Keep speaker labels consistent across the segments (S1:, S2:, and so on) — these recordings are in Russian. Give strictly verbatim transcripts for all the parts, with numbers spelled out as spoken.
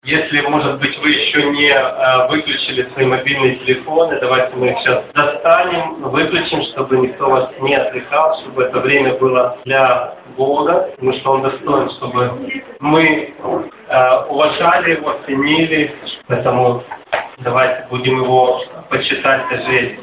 S1: Если, может быть, вы еще не э, выключили свои мобильные телефоны, давайте мы их сейчас достанем, выключим, чтобы никто вас не отвлекал, чтобы это время было для Бога, потому что Он достоин, чтобы мы э, уважали Его, ценили, поэтому давайте будем Его почитать, жить.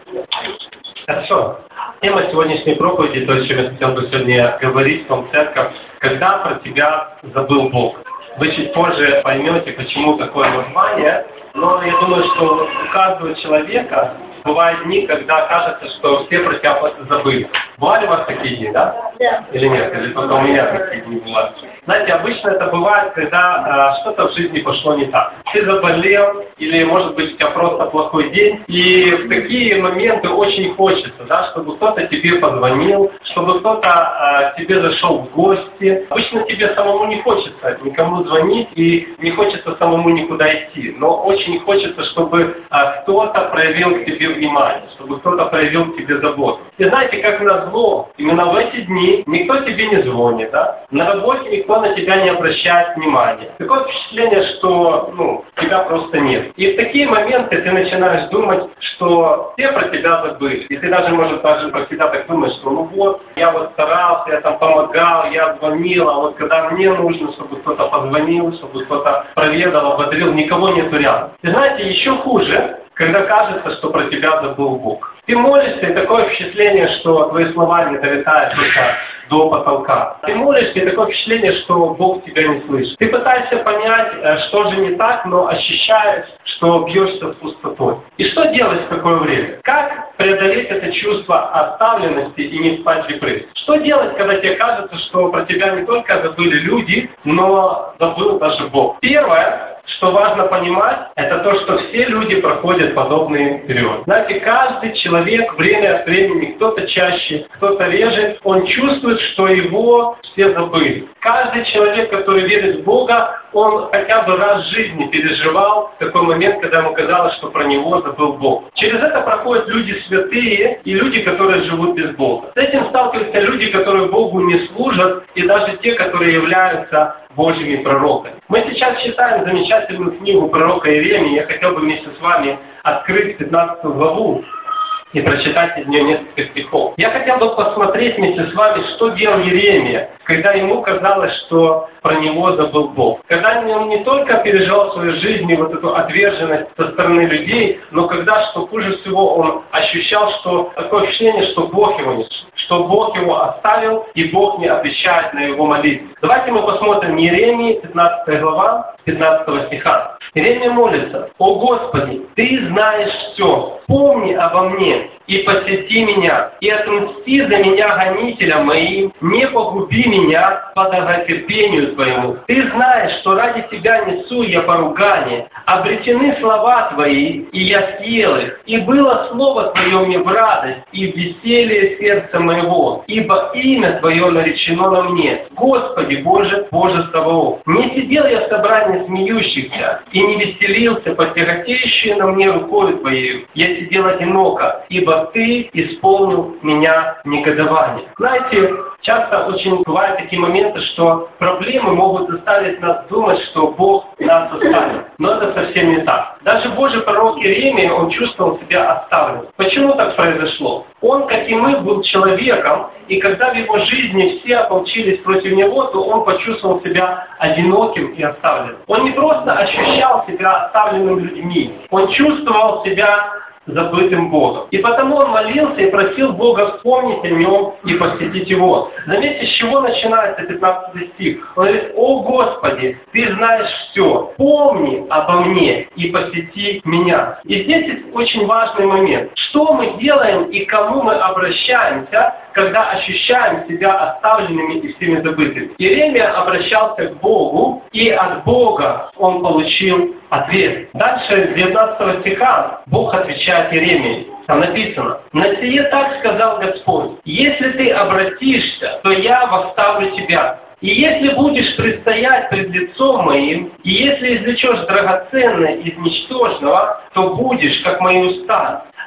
S1: Хорошо. Тема сегодняшней проповеди, то, о чем я хотел бы сегодня говорить, в том церковь, когда про тебя забыл Бог. Вы чуть позже поймете, почему такое название, но я думаю, что у каждого человека бывают дни, когда кажется, что все про тебя забыли. Бывали у вас такие дни, да?
S2: Да.
S1: Или нет? Или только у меня такие дни бывают? Знаете, обычно это бывает, когда э, что-то в жизни пошло не так. Ты заболел, или, может быть, у тебя просто плохой день, и в такие моменты очень хочется, да, чтобы кто-то тебе позвонил, чтобы кто-то э, тебе зашел в гости. Обычно тебе самому не хочется никому звонить, и не хочется самому никуда идти, но очень хочется, чтобы э, кто-то проявил к тебе внимание, чтобы кто-то проявил к тебе заботу. И знаете, как назло, именно в эти дни никто тебе не звонит, да? На работе никто на тебя не обращает внимания. Такое впечатление, что ну, тебя просто нет. И в такие моменты ты начинаешь думать, что все про тебя забыли. И ты даже, может, даже про себя так думаешь, что ну вот, я вот старался, я там помогал, я звонил, а вот когда мне нужно, чтобы кто-то позвонил, чтобы кто-то проведал, ободрил, никого нету рядом. И знаете, еще хуже, когда кажется, что про тебя забыл Бог. Ты молишься, и такое впечатление, что твои слова не долетают только до потолка. Ты молишься, и такое впечатление, что Бог тебя не слышит. Ты пытаешься понять, что же не так, но ощущаешь, что бьешься в пустоту. И что делать в такое время? Как преодолеть это чувство оставленности и не впасть в депрессию? Что делать, когда тебе кажется, что про тебя не только забыли люди, но забыл даже Бог? Первое, что важно понимать, это то, что все люди проходят подобный период. Знаете, каждый человек время от времени, кто-то чаще, кто-то реже, он чувствует, что его все забыли. Каждый человек, который верит в Бога, он хотя бы раз в жизни переживал такой момент, когда ему казалось, что про него забыл Бог. Через это проходят люди святые и люди, которые живут без Бога. С этим сталкиваются люди, которые Богу не служат, и даже те, которые являются Божьими пророками. Мы сейчас читаем замечательную книгу пророка Иеремии. Я хотел бы вместе с вами открыть пятнадцатую главу и прочитать из нее несколько стихов. Я хотел бы посмотреть вместе с вами, что делал Иеремия, когда ему казалось, что про него забыл Бог. Когда он не только переживал в своей жизни вот эту отверженность со стороны людей, но когда, что хуже всего, он ощущал, что такое впечатление, что Бог его не слышит, что Бог его оставил, и Бог не отвечает на его молитву. Давайте мы посмотрим Иеремии, пятнадцатая глава, пятнадцатого стиха. Иеремия молится: «О Господи, Ты знаешь все, помни обо мне и посети меня, и отмсти за меня гонителям моим, не погуби меня по долготерпению Твоему. Ты знаешь, что ради Тебя несу я поругание, обретены слова Твои, и я съел их, и было слово Твое мне в радость, и в веселье сердца моего, ибо имя Твое наречено на мне. Господи Боже, Боже Саваоф, не сидел я в собрании смеющихся, и не веселился под тяготеющей на мне рукой Твоей. Я сидел одиноко, ибо Ты исполнил меня негодование». Знаете, часто очень бывают такие моменты, что проблемы могут заставить нас думать, что Бог нас оставил. Но это совсем не так. Даже Божий пророк Иеремия, он чувствовал себя оставленным. Почему так произошло? Он, как и мы, был человеком, и когда в его жизни все ополчились против него, то он почувствовал себя одиноким и оставленным. Он не просто ощущал себя оставленным людьми, он чувствовал себя забытым Богом. И потому он молился и просил Бога вспомнить о нем и посетить его. Заметьте, с чего начинается пятнадцатый стих. Он говорит: «О Господи, Ты знаешь все, помни обо мне и посети меня». И здесь есть очень важный момент. Что мы делаем и к кому мы обращаемся, когда ощущаем себя оставленными и всеми забытыми? Иеремия обращался к Богу, и от Бога он получил ответ. Дальше, с девятнадцатого стиха, Бог отвечает Иеремии. Там написано: «На сие так сказал Господь: если ты обратишься, то я восставлю тебя. И если будешь предстоять пред лицом моим, и если извлечешь драгоценное из ничтожного, то будешь, как мои уста.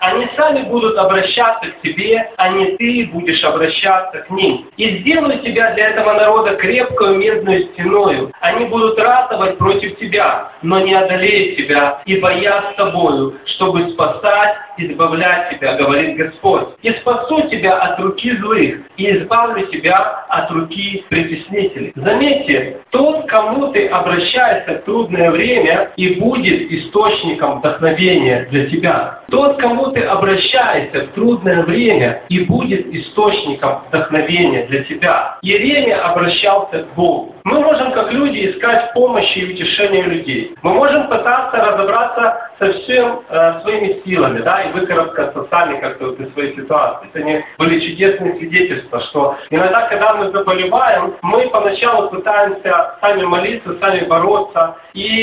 S1: Они сами будут обращаться к тебе, а не ты будешь обращаться к ним. И сделаю тебя для этого народа крепкую медную стеною. Они будут ратовать против тебя, но не одолеют тебя, ибо я с тобою, чтобы спасать, избавлять тебя, говорит Господь. И спасу тебя от руки злых, и избавлю тебя от руки притеснителей. Заметьте, тот, кому ты обращаешься в трудное время, и будет источником вдохновения для тебя. Тот, кому ты обращаешься в трудное время, и будет источником вдохновения для тебя. Иеремия обращался к Богу. Мы можем, как люди, искать помощи и утешения людей. Мы можем пытаться разобраться со всем э, своими силами, да, и выкарабкаться сами как-то вот из своей ситуации. Это были чудесные свидетельства, что иногда, когда мы заболеваем, мы поначалу пытаемся сами молиться, сами бороться.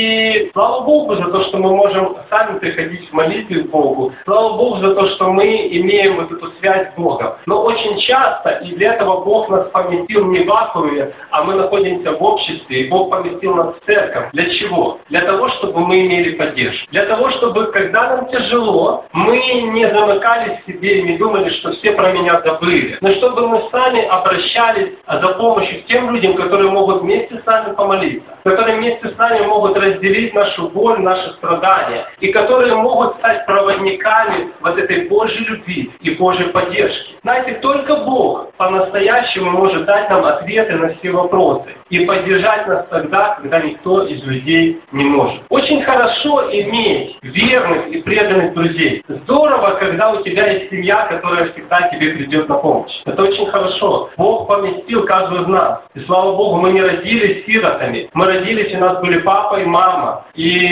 S1: И слава Богу за то, что мы можем сами приходить в молитве к Богу. Слава Богу за то, что мы имеем вот эту связь с Богом. Но очень часто, и для этого Бог нас поместил не в вакууме, а мы находимся в обществе, и Бог поместил нас в церковь. Для чего? Для того, чтобы мы имели поддержку. Для того, чтобы, когда нам тяжело, мы не замыкались в себе и не думали, что все про меня забыли. Но чтобы мы сами обращались за помощью к тем людям, которые могут вместе с нами помолиться, которые вместе с нами могут разделить нашу боль, наши страдания, и которые могут стать проводниками вот этой Божьей любви и Божьей поддержки. Знаете, только Бог по-настоящему может дать нам ответы на все вопросы и поддержать нас тогда, когда никто из людей не может. Очень хорошо иметь верных и преданных друзей. Здорово, когда у тебя есть семья, которая всегда тебе придет на помощь. Это очень хорошо. Бог поместил каждого из нас. И слава Богу, мы не родились сиротами. Мы родились, у нас были папа и мама.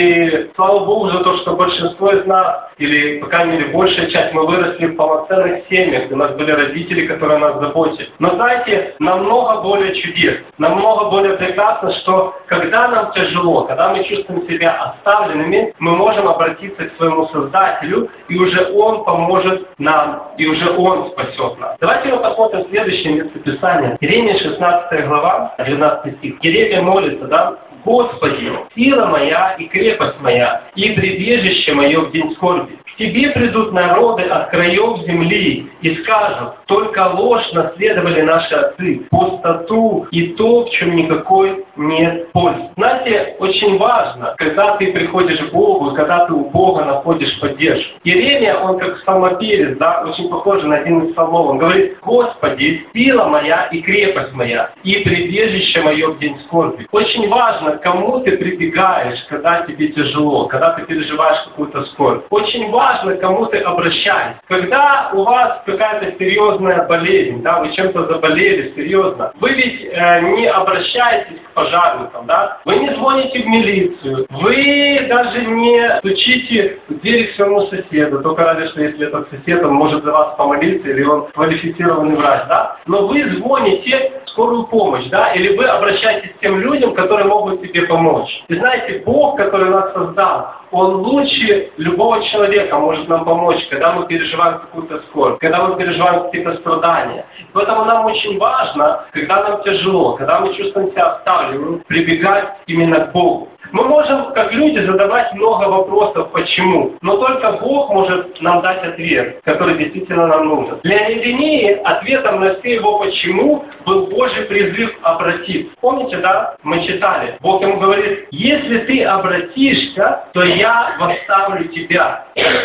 S1: И слава Богу за то, что большинство из нас, или, по крайней мере, большая часть, мы выросли в полноценных семьях. У нас были родители, которые о нас заботились. Но знаете, намного более чудесно, намного более прекрасно, что когда нам тяжело, когда мы чувствуем себя оставленными, мы можем обратиться к своему Создателю, и уже Он поможет нам, и уже Он спасет нас. Давайте мы посмотрим следующее местописание. Иеремия шестнадцатая глава, двенадцатый стих. Иеремия молится, да? «Господи, сила моя и крепость моя, и прибежище мое в день скорби. К Тебе придут народы от краев земли и скажут, только ложь наследовали наши отцы, пустоту и то, в чем никакой нет пользы». Знаете, очень важно, когда ты приходишь к Богу, когда ты у Бога находишь поддержку. Иеремия, он как псалмопевец, да, очень похож на один из псалмов. Он говорит: «Господи, сила моя и крепость моя, и прибежище мое в день скорби». Очень важно, к кому ты прибегаешь, когда тебе тяжело, когда ты переживаешь какую-то скорбь. Очень важно, к кому ты обращаешься. Когда у вас какая-то серьезная болезнь, да, вы чем-то заболели серьезно, вы ведь э, не обращаетесь к пожарникам, да, вы не звоните в милицию, вы даже не стучите в дверь к своему соседу, только разве что если этот сосед, он может за вас помолиться, или он квалифицированный врач, да, но вы звоните в скорую помощь, да, или вы обращаетесь к тем людям, которые могут тебе помочь. И знаете, Бог, который нас создал, Он лучше любого человека может нам помочь, когда мы переживаем какую-то скорбь, когда мы переживаем какие-то страдания. Поэтому нам очень важно, когда нам тяжело, когда мы чувствуем себя оставленными, прибегать именно к Богу. Мы можем, как люди, задавать много вопросов «почему?», но только Бог может нам дать ответ, который действительно нам нужен. Для Иеремии ответом на все его «почему» был Божий призыв обратиться. Помните, да? Мы читали. Бог ему говорит: «Если ты обратишься, то я восставлю тебя,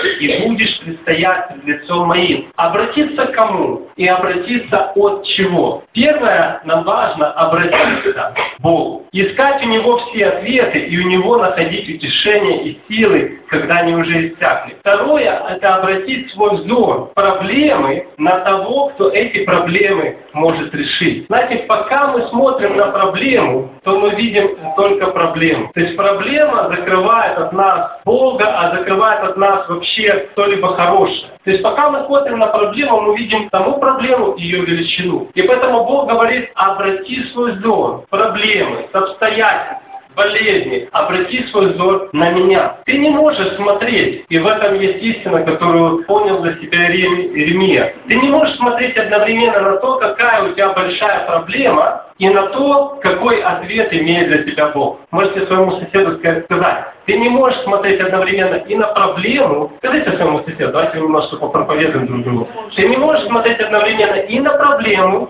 S1: и будешь предстоять пред лицом моим». Обратиться к кому? И обратиться от чего? Первое, нам важно обратиться к Богу. Искать у Него все ответы, и у Него находить утешение и силы, когда они уже иссякли. Второе – это обратить свой взор проблемы на того, кто эти проблемы может решить. Знаете, пока мы смотрим на проблему, то мы видим только проблему. То есть проблема закрывает от нас Бога, а закрывает от нас вообще что-либо хорошее. То есть пока мы смотрим на проблему, мы видим саму проблему и ее величину. И поэтому Бог говорит: обрати свой взор, проблемы, обстоятельства, болезни, обрати свой взор на меня. Ты не можешь смотреть, и в этом есть истина, которую понял для себя Иеремия. Ты не можешь смотреть одновременно на то, какая у тебя большая проблема, и на то, какой ответ имеет для тебя Бог. Можете своему соседу сказать, ты не можешь смотреть одновременно и на проблему, скажите своему соседу, давайте немножко попроповедуем друг другу. Ты не можешь смотреть одновременно и на проблему,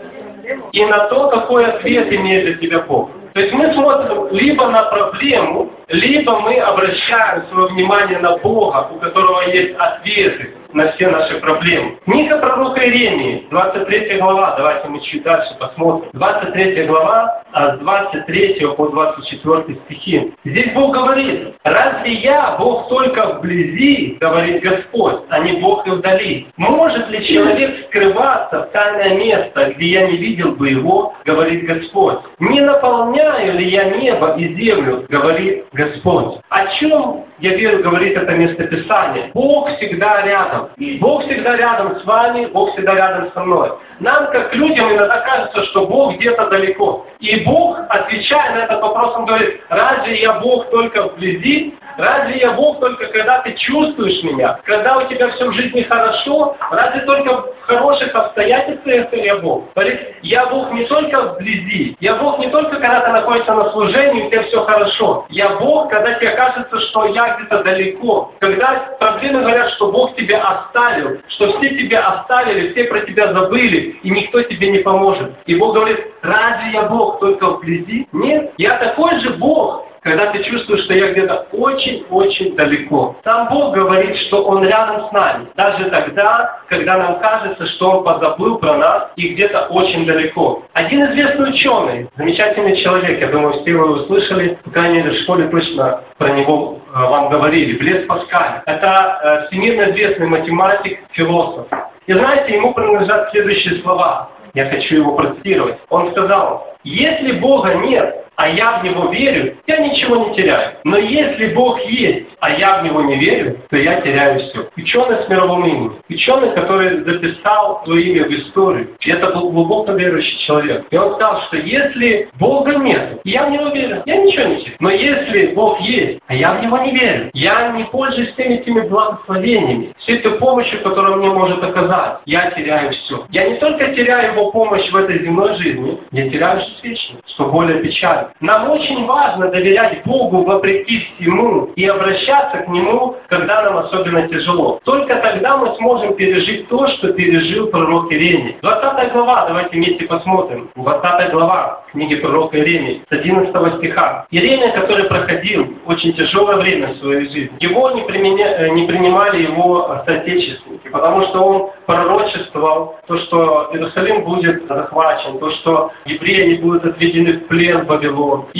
S1: и на то, какой ответ имеет для тебя Бог. То есть мы смотрим либо на проблему, либо мы обращаем свое внимание на Бога, у которого есть ответы на все наши проблемы. Книга пророка Иеремии, двадцать третья глава, давайте мы чуть дальше посмотрим. двадцать третья глава, с двадцать третьего по двадцать четвёртый стихи. Здесь Бог говорит, «Разве я, Бог только вблизи, говорит Господь, а не Бог и вдали? Может ли человек скрываться в тайное место, где я не видел бы его, говорит Господь? Не наполняю ли я небо и землю, говорит Господь?» О чем, я верю, говорит это местописание? Бог всегда рядом. Бог всегда рядом с вами, Бог всегда рядом со мной. Нам, как людям, иногда кажется, что Бог где-то далеко. И Бог, отвечая на этот вопрос, Он говорит, разве я Бог только вблизи? Разве я Бог только когда ты чувствуешь меня? Когда у тебя все в жизни хорошо? Разве только в хороших обстоятельствах я Бог? Говорит, я Бог не только вблизи. Я Бог не только когда ты находишься на служении, у тебя все хорошо. Я Бог, когда тебе кажется, что я где-то далеко. Когда проблемы говорят, что Бог тебя оставил, что все тебя оставили, все про тебя забыли, и никто тебе не поможет. И Бог говорит, разве я Бог только вблизи? Нет, я такой же Бог, когда ты чувствуешь, что я где-то очень-очень далеко. Сам Бог говорит, что Он рядом с нами. Даже тогда, когда нам кажется, что Он позабыл про нас и где-то очень далеко. Один известный ученый, замечательный человек, я думаю, все вы его слышали, по крайней мере, в школе точно про него э, вам говорили, Блез Паскаль. Это э, всемирно известный математик, философ. И знаете, ему принадлежат следующие слова. Я хочу его процитировать. Он сказал, если Бога нет, а я в Него верю, я ничего не теряю. Но если Бог есть, а я в Него не верю, то я теряю все. Ученый с мировым именем. Ученый, который записал свое имя в историю. И это был глубоко верующий человек. И он сказал, что если Бога нет, и я в Него верю, я ничего не теряю. Но если Бог есть, а я в Него не верю, я не пользуюсь всеми этими благословениями, всей этой помощью, которую Он мне может оказать, я теряю все. Я не только теряю Его помощь в этой земной жизни, я теряю жизнь вечную, что более печально. Нам очень важно доверять Богу вопреки всему и обращаться к Нему, когда нам особенно тяжело. Только тогда мы сможем пережить то, что пережил пророк Иеремия. двадцатая глава, давайте вместе посмотрим. двадцатая глава книги пророка Иеремии, с одиннадцатого стиха. Иеремия, который проходил очень тяжелое время в своей жизни, его не, применя... не принимали его соотечественники, потому что он пророчествовал то, что Иерусалим будет захвачен, то, что евреи будут отведены в плен в Вавилон.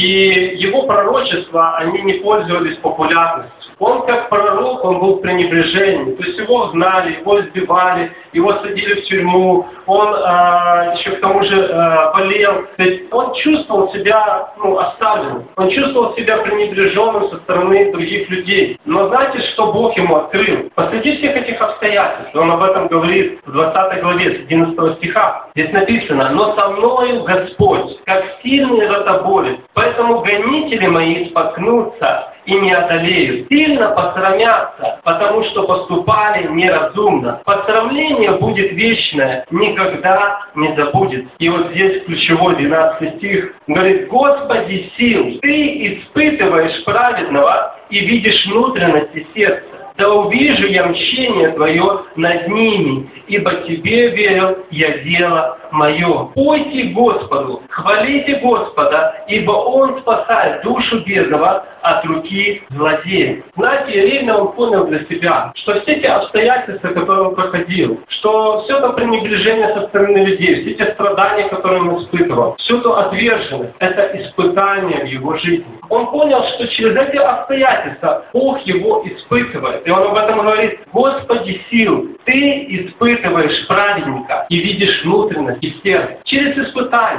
S1: И его пророчества, они не пользовались популярностью. Он как пророк, он был в пренебрежении. То есть его знали, его избивали, его садили в тюрьму, он э, еще к тому же э, болел. То есть он чувствовал себя ну, оставленным, он чувствовал себя пренебреженным со стороны других людей. Но знаете, что Бог ему открыл? Посреди всех этих обстоятельств, он об этом говорит в двадцатой главе, с одиннадцатого стиха. Здесь написано, «Но со мною Господь, как сильный ротоборец, поэтому гонители мои споткнутся и не одолеют, сильно посрамятся, потому что поступали неразумно. Посрамление будет вечное, никогда не забудет». И вот здесь ключевой двенадцатый стих говорит, «Господи сил, Ты испытываешь праведного и видишь внутренности сердца. Да увижу я мщение Твое над ними, ибо Тебе верил я дело мое. Пойте Господу, хвалите Господа, ибо Он спасает душу бедного от руки злодея». Знаете, Иеремия, он понял для себя, что все те обстоятельства, которые он проходил, что все это пренебрежение со стороны людей, все те страдания, которые он испытывал, всю эту отверженность, это испытание в его жизни. Он понял, что через эти обстоятельства Бог его испытывает. И он об этом говорит, «Господи сил, Ты испытываешь праведника и видишь внутренность и сердце». Через испытания, через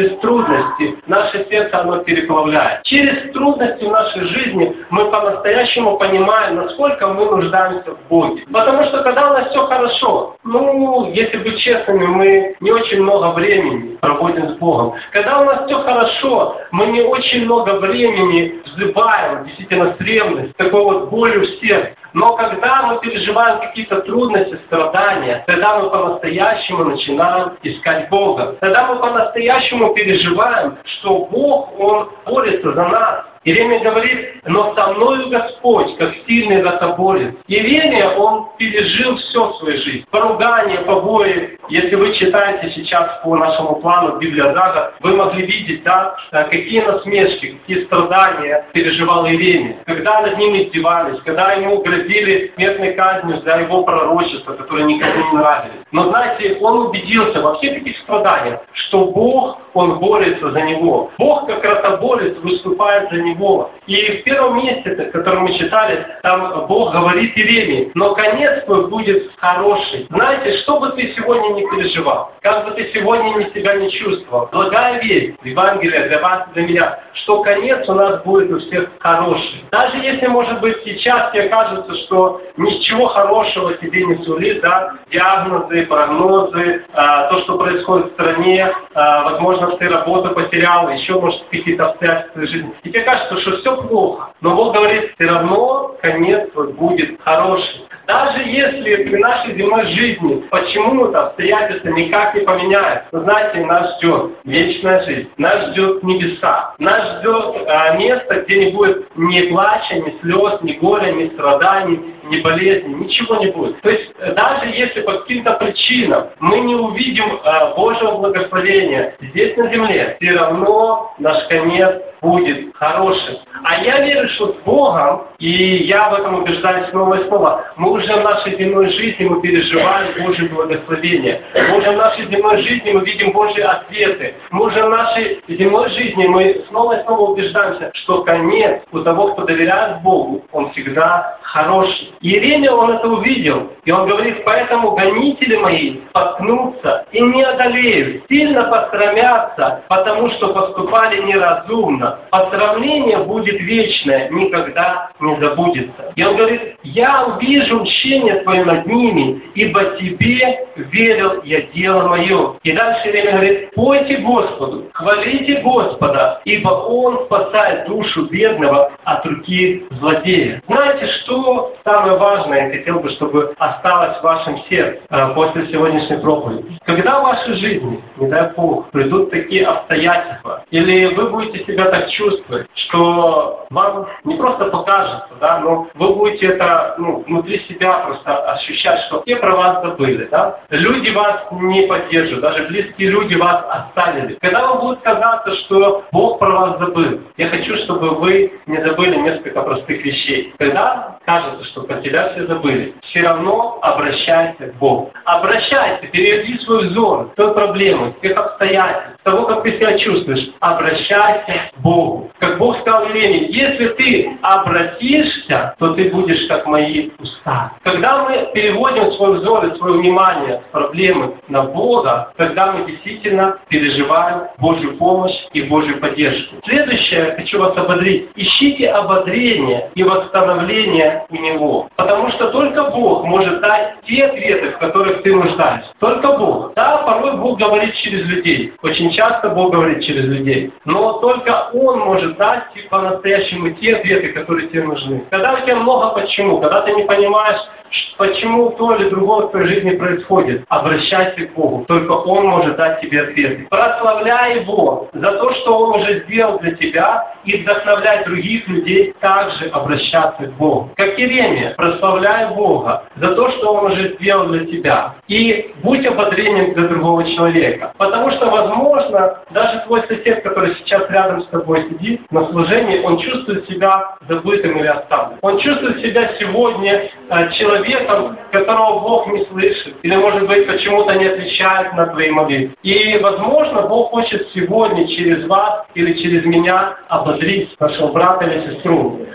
S1: через трудности наше сердце оно переплавляет. Через трудности в нашей жизни мы по-настоящему понимаем, насколько мы нуждаемся в Боге. Потому что когда у нас все хорошо, ну, если быть честными, мы не очень много времени проводим с Богом. Когда у нас все хорошо, мы не очень много времени взываем, действительно, с ревностью, такой вот болью в сердце. Но когда мы переживаем какие-то трудности, страдания, тогда мы по-настоящему начинаем искать Бога. Тогда мы по-настоящему переживаем, что Бог, Он борется за нас. Иеремия говорит: «Но со мною Господь, как сильный ротоборец». Иеремия, он пережил все в своей жизни. Поругания, побои. Если вы читаете сейчас по нашему плану Библия за год, вы могли видеть, да, какие насмешки, какие страдания переживал Иеремия. Когда над ним издевались, когда ему грозили смертной казнью за его пророчество, которое никому не нравились. Но знаете, он убедился во всех этих страданиях, что Бог, Он борется за него. Бог, как ротоборец, выступает за него. И в первом месте, которое мы читали, там Бог говорит Иеремии: «Но конец твой будет хороший». Знаете, что бы ты сегодня не переживал, как бы ты сегодня ни себя не чувствовал, благая весть, Евангелие для вас и для меня, что конец у нас будет у всех хороший. Даже если, может быть, сейчас тебе кажется, что ничего хорошего тебе не сулит, да, диагнозы, прогнозы, а, то, что происходит в стране, а, возможно, ты работу потерял, еще, может, какие-то обстоятельства в жизни. И тебе кажется, что все плохо. Но Бог говорит: все равно конец твой будет хороший. Даже если при нашей земной жизни почему-то обстоятельства никак не поменяются, но знаете, нас ждет вечная жизнь, нас ждет небеса, нас ждет а, место, где не будет ни плача, ни слез, ни горя, ни страданий, ни болезни, ничего не будет. То есть даже если по каким-то причинам мы не увидим а, Божьего благословения здесь на земле, все равно наш конец будет хорошим. А я верю, что с Богом, и я в этом убеждаюсь снова и снова, мы уже в нашей земной жизни мы переживаем Божье благословение. Мы уже в нашей земной жизни мы видим Божьи ответы. Мы уже в нашей земной жизни мы снова и снова убеждаемся, что конец у того, кто доверяет Богу, он всегда хороший. Иеремия, он это увидел, и он говорит: «Поэтому гонители мои споткнутся и не одолеют, сильно посрамятся, потому что поступали неразумно. Посрамление будет вечное, никогда не забудется». И он говорит: «Я увижу мщение твое над ними, ибо тебе верил я дело мое». И дальше Иеремия говорит: «Пойте Господу, хвалите Господа, ибо Он спасает душу бедного от руки злодея». Знаете, что самое важное, я хотел бы, чтобы осталось в вашем сердце э, после сегодняшней проповеди? Когда в вашей жизни, не дай Бог, придут такие обстоятельства, или вы будете себя так чувствовать, что вам не просто покажется, да, но вы будете это, ну, внутри себя просто ощущать, что все про вас забыли, да? Люди вас не поддерживают, даже близкие люди вас оставили. Когда вам будет казаться, что Бог про вас забыл, я хочу, чтобы вы не забыли несколько простых вещей. Когда кажется, что про тебя все забыли, все равно обращайся к Богу. Обращайся, переведи свой взор с той проблемы, с тех обстоятельств, с того, как ты себя чувствуешь. Обращайся к Богу. Как Бог сказал Иеремии: если ты обратишься, то ты будешь как мои уста. Когда мы переводим свой взор и свое внимание с проблемы на Бога, тогда мы действительно переживаем Божью помощь и Божью поддержку. Следующее, хочу вас ободрить. Ищите ободрение и восстановление у Него. Потому что только Бог может дать те ответы, в которых ты нуждаешься. Только Бог. Да, порой Бог говорит через людей. Очень часто Бог говорит через людей. Но только Он может дать по-настоящему те ответы, которые тебе нужны. Когда у тебя много почему, когда ты не понимаешь, почему то или другое в твоей жизни происходит, обращайся к Богу. Только Он может дать тебе ответы. Прославляй Его за то, что Он уже сделал для тебя, и вдохновляй других людей также обращаться к Богу. Как Иеремия, прославляй Бога за то, что Он уже сделал для тебя. И будь ободрением для другого человека. Потому что, возможно, даже твой сосед, который сейчас рядом с тобой сидит на служении, он чувствует себя забытым или оставленным. Он чувствует себя сегодня э, человеком, которого Бог не слышит. Или, может быть, почему-то не отвечает на твои молитвы. И, возможно, Бог хочет сегодня через вас или через меня ободрить нашего брата или сестру.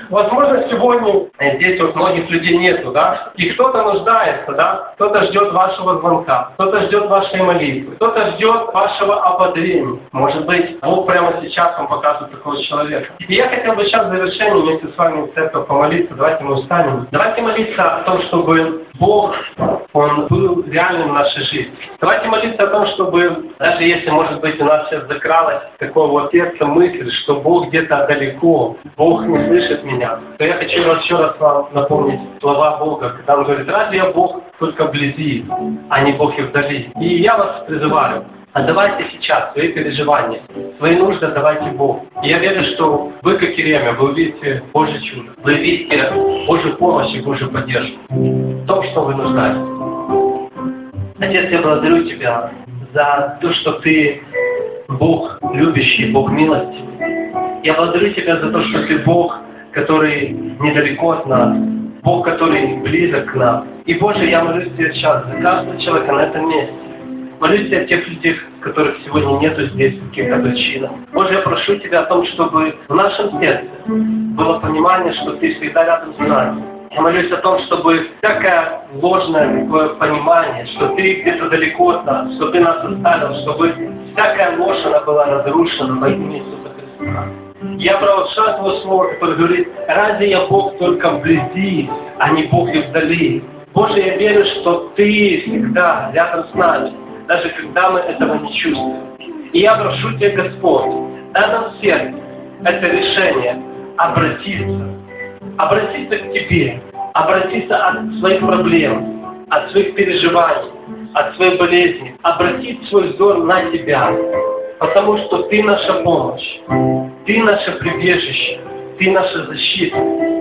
S1: Возможно, сегодня здесь вот многих людей нету, да, и кто-то нуждается, да, кто-то ждет вашего звонка, кто-то ждет вашей молитвы, кто-то ждет вашего ободрения. Может быть, Бог прямо сейчас вам показывает такого человека. И я хотел бы сейчас в завершении вместе с вами в церковь помолиться. Давайте мы устанем. Давайте молиться о том, чтобы Бог, Он был реальным в нашей жизни. Давайте молиться о том, чтобы, даже если, может быть, у нас сейчас закралась такого вот сердца мысль, что Бог где-то далеко, Бог не слышит меня, то я хочу еще раз вам напомнить слова Бога, когда Он говорит: разве я Бог только вблизи, а не Бог и вдали? И я вас призываю, отдавайте сейчас свои переживания, свои нужды отдавайте Богу. И я верю, что вы, как Иеремия, вы увидите Божье чудо, вы увидите Божью помощь и Божью поддержку в том, что вы нуждаетесь. Отец, я благодарю Тебя за то, что Ты Бог любящий, Бог милости. Я благодарю Тебя за то, что Ты Бог, который недалеко от нас, Бог, который близок к нам. И, Боже, я молюсь Тебя сейчас за каждого человека на этом месте. Молюсь Тебя о тех людей, которых сегодня нету здесь по каким-то причинам. Боже, я прошу Тебя о том, чтобы в нашем сердце было понимание, что Ты всегда рядом с нами. Я молюсь о том, чтобы всякое ложное такое понимание, что Ты где-то далеко от нас, что Ты нас оставил, чтобы всякая ложь, она была разрушена во имя Иисуса Христа. Я провозглашаю Твое Слово, которое говорит: разве я Бог только вблизи, а не Бог и вдали? Боже, я верю, что Ты всегда рядом с нами, даже когда мы этого не чувствуем. И я прошу Тебя, Господь, дай нам в сердце это решение обратиться, обратиться к Тебе, обратиться от своих проблем, от своих переживаний, от своей болезни, обратить свой взор на Тебя, потому что Ты наша помощь, Ты наше прибежище, Ты наша защита.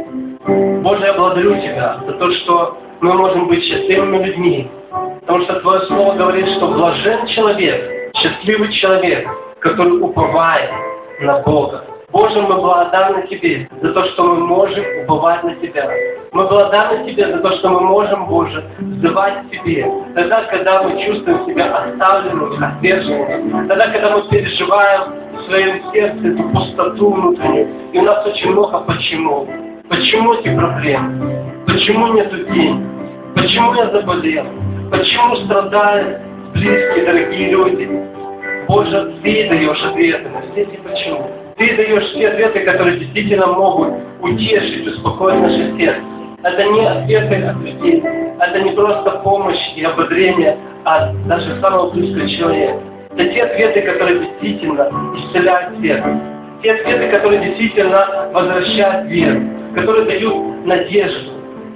S1: Боже, я благодарю Тебя за то, что мы можем быть счастливыми людьми, потому что Твое Слово говорит, что блажен человек, счастливый человек, который уповает на Бога. Боже, мы благодарны Тебе за то, что мы можем уповать на Тебя. Мы благодарны Тебе за то, что мы можем, Боже, взывать к Тебе. Тогда, когда мы чувствуем себя оставленными, отверженными. Тогда, когда мы переживаем в своем сердце эту пустоту внутреннюю. И у нас очень много почему. Почему эти проблемы? Почему нету денег? Почему я заболел? Почему страдают близкие, дорогие люди? Боже, Ты даешь ответы на все эти почему. Ты даешь все ответы, которые действительно могут утешить, успокоить наше сердце. Это не ответы от людей, это не просто помощь и ободрение от даже самого близкого человека. Это те ответы, которые действительно исцеляют сердце. Те ответы, которые действительно возвращают веру, которые дают надежду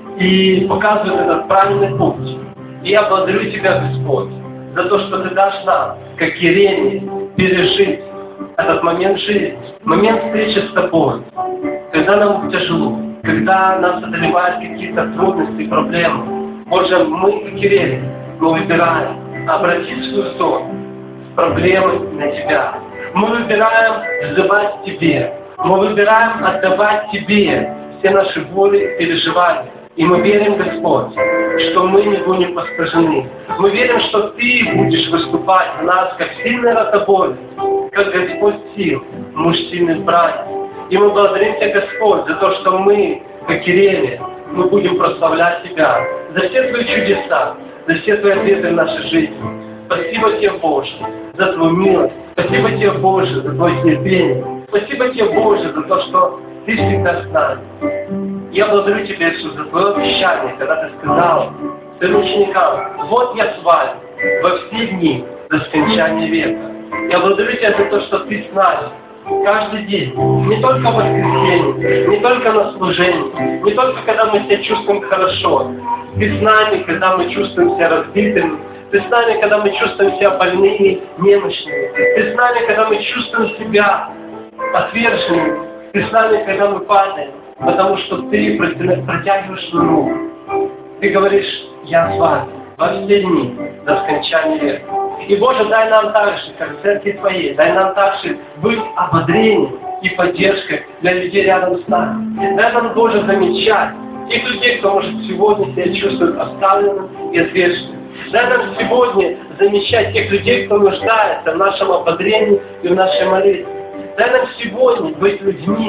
S1: и показывают этот правильный путь. И я благодарю Тебя, Господь, за то, что Ты дашь нам, как Иеремии, пережить этот момент жизни, момент встречи с Тобой, когда нам тяжело, когда нас одолевают какие-то трудности и проблемы. Боже, мы, как Иеремии, мы выбираем обратить свой взор с проблемой на Тебя. Мы выбираем взывать к Тебе. Мы выбираем отдавать Тебе все наши боли и переживания. И мы верим, Господь, что мы не будем поскажены. Мы верим, что Ты будешь выступать в нас, как сильный ротоборец, как Господь сил, муж сильных братьев. И мы благодарим Тебя, Господь, за то, что мы, как Иеремия, мы будем прославлять Тебя за все Твои чудеса, за все Твои ответы в нашей жизни. Спасибо Тебе, Боже, за Твою милость. Спасибо Тебе, Боже, за Твое терпение. Спасибо Тебе, Боже, за то, что Ты всегда с нами. Я благодарю Тебя, Иисус, за Твое обещание, когда Ты сказал своим ученикам: вот я с вами во все дни до скончания века. Я благодарю Тебя за то, что Ты с нами каждый день, не только в воскресенье, не только на служении, не только когда мы себя чувствуем хорошо. Ты с нами, когда мы чувствуем себя разбитыми. Ты с нами, когда мы чувствуем себя больными, немощными. Ты с нами, когда мы чувствуем себя отверженными. Ты с нами, когда мы падаем, потому что Ты протягиваешь руку. Ты говоришь: я с вами во все дни до скончания века. И, Боже, дай нам также, как церкви Твоей, дай нам также быть ободрением и поддержкой для людей рядом с нами. Дай нам, Боже, замечать тех людей, кто может сегодня себя чувствовать оставленным и отверженным. Дай нам сегодня замечать тех людей, кто нуждается в нашем ободрении и в нашей молитве. Дай нам сегодня быть людьми,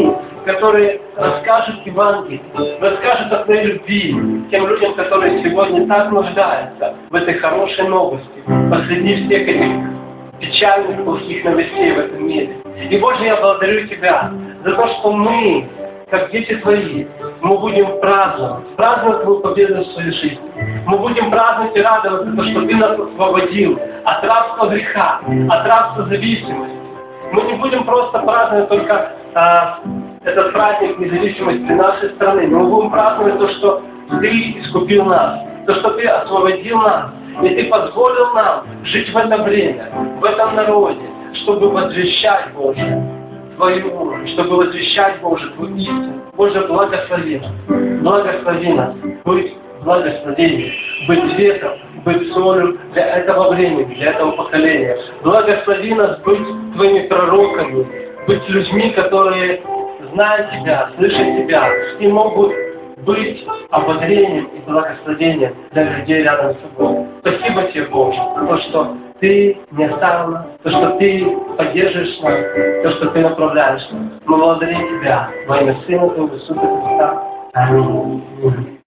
S1: которые расскажут Евангелие, расскажут о твоей любви тем людям, которые сегодня так нуждаются в этой хорошей новости, посреди всех этих печальных, плохих новостей в этом мире. И, Боже, я благодарю Тебя за то, что мы, как дети Твои, мы будем праздновать, праздновать Твою победу в своей жизни. Мы будем праздновать и радоваться, то, что Ты нас освободил от рабства греха, от рабства зависимости. Мы не будем просто праздновать только а, этот праздник независимости нашей страны, но мы будем праздновать то, что Ты искупил нас, то, что Ты освободил нас, и Ты позволил нам жить в это время, в этом народе, чтобы возвещать, Боже, Твою волю, чтобы возвещать, Боже, Твою истину. Боже, благослови нас, благослови нас, быть благословением, быть светом, быть солью для этого времени, для этого поколения. Благослови нас быть Твоими пророками, быть людьми, которые знают Тебя, слышат Тебя и могут быть ободрением и благословением для людей рядом с собой. Спасибо Тебе, Боже, за то, что Ты не оставил нас, то, что Ты поддерживаешь нас, то, что Ты направляешь нас. Мы благодарим Тебя во имя Сына Твоего Иисуса Христа. Аминь.